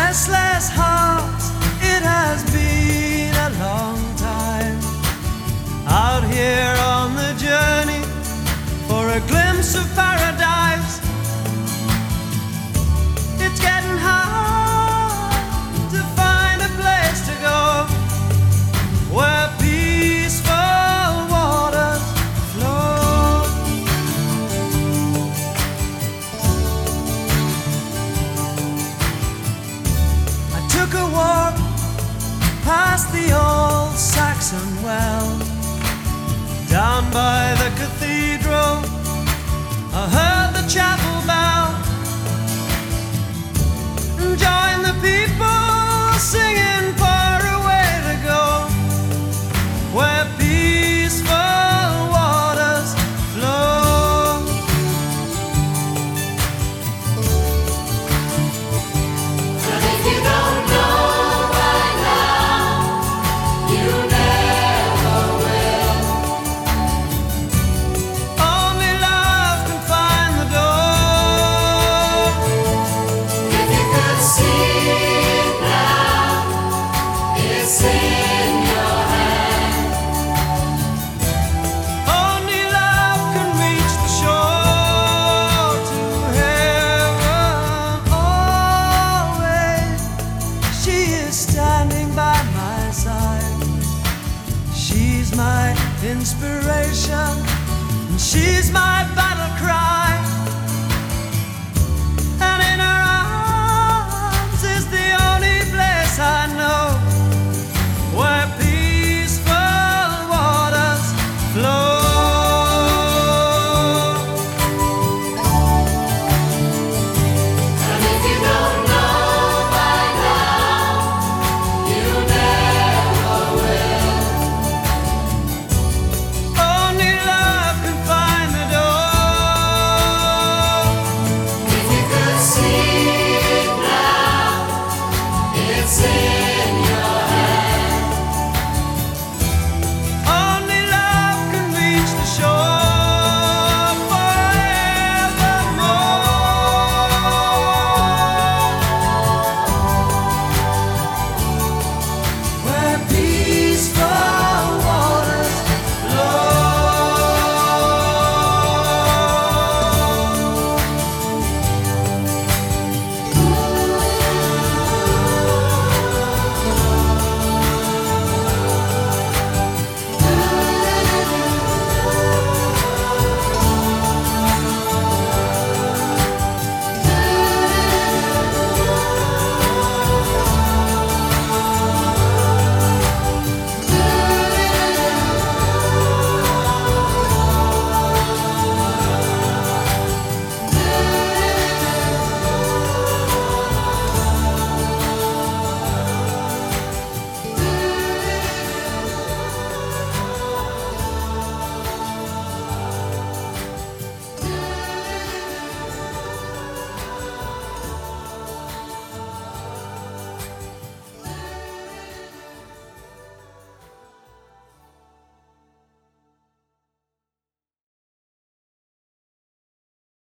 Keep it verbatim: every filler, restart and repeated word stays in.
restless hearts. It has been a long time out here on the journey for a glimpse of paradise. It's getting hard to find a place to go where peaceful waters flow. I took a walk past the old Saxon well, down by the cathedral. I heard the chapel bell and joined the people singing far away to go where peaceful waters flow. But if you don't know right now, you never will. Only love can find the door. If you could see it now, it's in your hand. Only love can reach the shore to heaven. Always, she is standing by my side. She's my inspiration, and she's my battle cry.